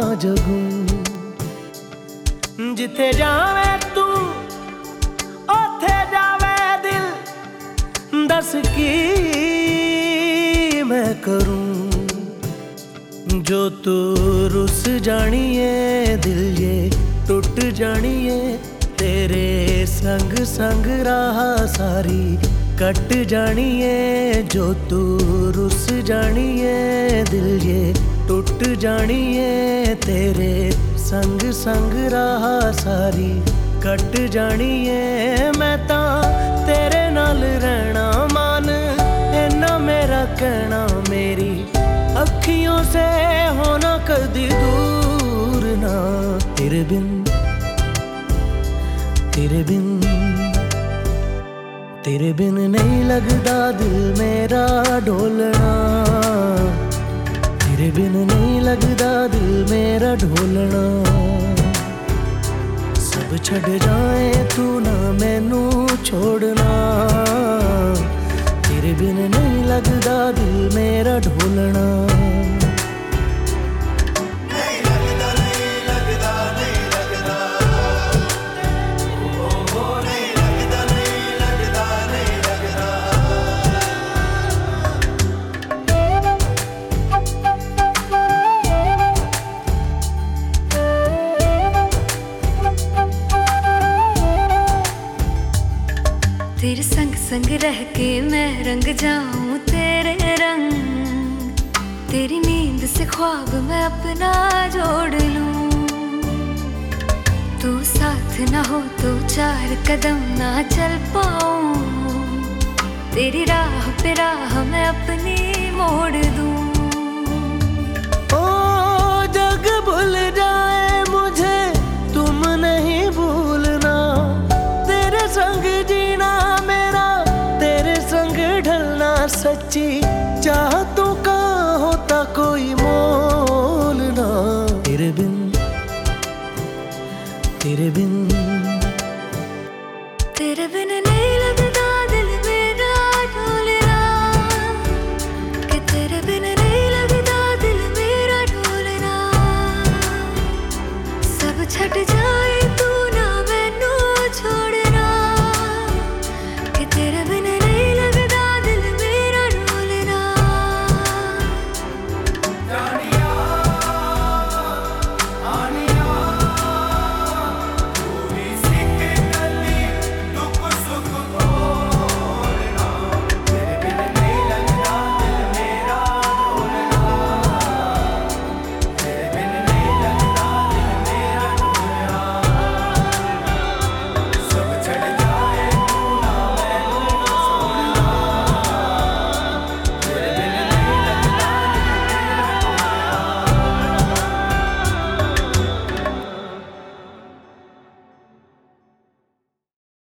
जगूं। जिथे जावे तू ओथे जावे दिल, दस की मैं करूं। जो तू रुस जानिए दिल ये टूट जानिए, तेरे संग संग राह सारी कट जानिए। जो तू रुस जानिए दिल ये टूट जानिए, तेरे संग संग राह सारी कट जानिए। मैं ता तेरे नाल रहना मान, इन्ना मेरा कहना, मेरी अखियों से होना कदी दूर ना। तेरे बिन तेरे बिन तेरे बिन नहीं लगदा दिल मेरा ढोलना। तेरे बिन नहीं लगदा दिल मेरा ढोलना। सब छड़ जाए तू ना मैनू छोड़ना। तेरे बिन नहीं लगदा दिल मेरा ढोलना। तेरे संग संग रह के मैं रंग जाऊं तेरे रंग। तेरी नींद से ख्वाब मैं अपना जोड़ लूं। तू साथ ना हो तो चार कदम ना चल पाऊं। तेरी राह पे राह मैं अपनी मोड़ दूं।